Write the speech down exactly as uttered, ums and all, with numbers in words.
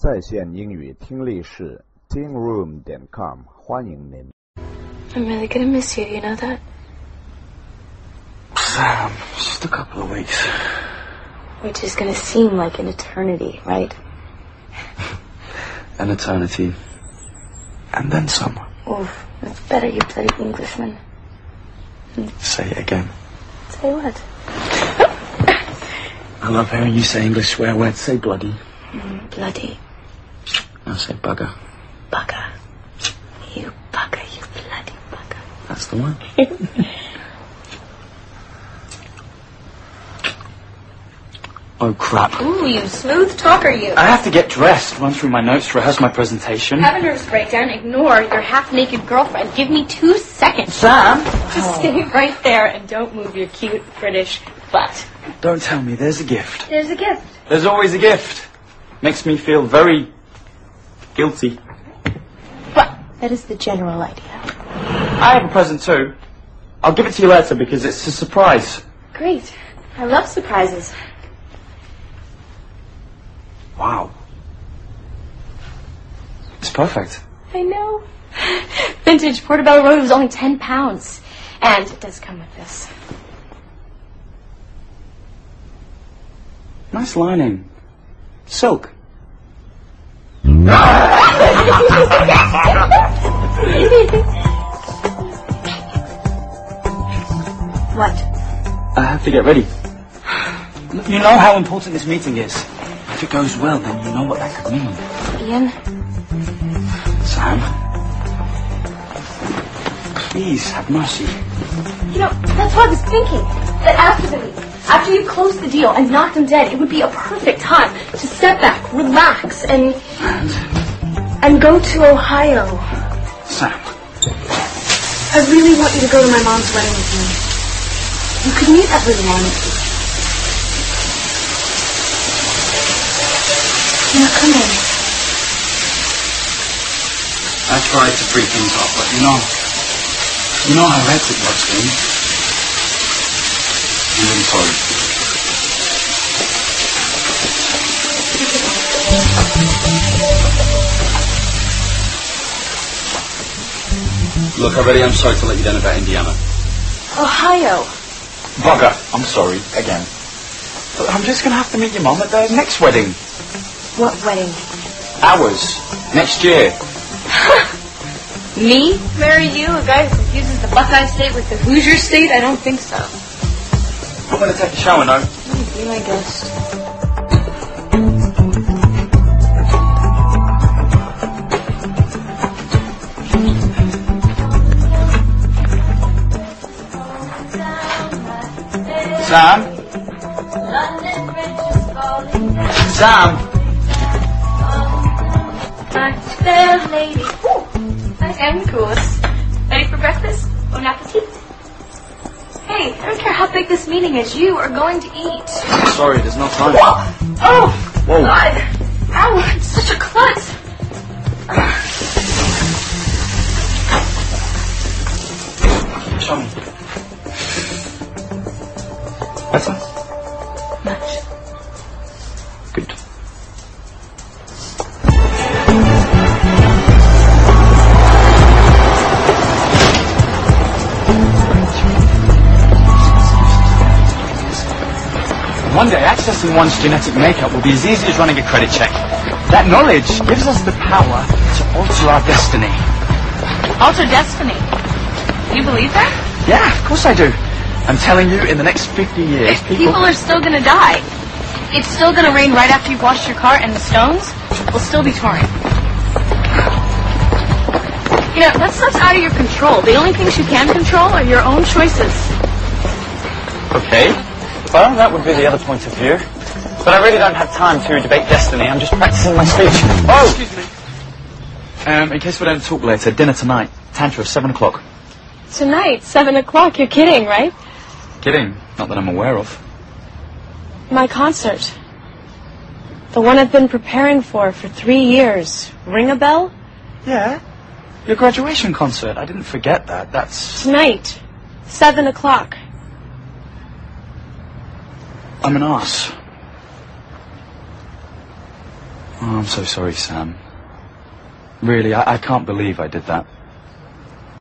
在线英语听力室 ting room 点 com 欢迎您。 I'm really gonna miss you, you know that? Sam, just a couple of weeks. Which is gonna seem like an eternity, right? An eternity. And then some. Oof, that's better, you bloody Englishman. Say it again. Say what? I love hearing you say English swear words. Say bloody. Mm, bloody. Now say bugger. Bugger. You bugger, you bloody bugger. That's the one. Oh, crap. Ooh, you smooth talker, you. I have to get dressed, run through my notes, rehearse my presentation. Have a nervous breakdown, ignore your half-naked girlfriend. Give me two seconds. Sam! Just stay right there and don't move your cute British butt. Don't tell me, there's a gift. There's a gift. There's always a gift. Makes me feel very guilty. Well, that is the general idea. I have a present too. I'll give it to you later because it's a surprise. Great. I love surprises. Wow. It's perfect. I know. Vintage Portobello Road was only ten pounds. And it does come with this. Nice lining. Silk. What? I have to get ready. You know how important this meeting is. If it goes well, then you know what that could mean. Ian? Sam? Please, have mercy. You know, that's what I was thinking. That after the meeting, after you closed the deal and knocked him dead, it would be a perfect time to step back, relax, and... And? And go to Ohio. Sam. I really want you to go to my mom's wedding with me. You could meet everyone. Now, come in. I tried to free things up, but you know... You know how hectic that's been. I'm really sorry. Look, already I'm sorry to let you down about Indiana. Ohio. Bugger, I'm sorry, again. But I'm just going to have to meet your mum at the next wedding. What wedding? Ours. Next year. Me? Marry you? A guy who confuses the Buckeye State with the Hoosier State? I don't think so. I'm going to take a shower now. Oh, be my guest. Sam? Sam? Hi there, lady. Ooh, nice and cool. Ready for breakfast? Bon appetit. Hey, I don't care how big this meeting is. You are going to eat. Sorry, there's no time. Whoa! Oh! Whoa. God! Ow! It's such a klutz. Show me. Better? Much. Good. One day, accessing one's genetic makeup will be as easy as running a credit check. That knowledge gives us the power to alter our destiny. Alter destiny. You believe that? Yeah, of course I do. I'm telling you, in the next fifty years, people... People are still going to die. It's still going to rain right after you've washed your car, and the stones will still be touring. You know, that stuff's out of your control. The only things you can control are your own choices. Okay. Well, that would be the other point of view. But I really don't have time to debate destiny. I'm just practicing my speech. Oh! Excuse me. Um, in case we don't talk later, dinner tonight. Tantra, seven o'clock. Tonight, seven o'clock. You're kidding, right? Kidding. Not that I'm aware of. My concert. The one I've been preparing for for three years. Ring a bell? Yeah. Your graduation concert. I didn't forget that. That's... Tonight, seven o'clock. I'm an arse. Oh, I'm so sorry, Sam. Really, I, I can't believe I did that.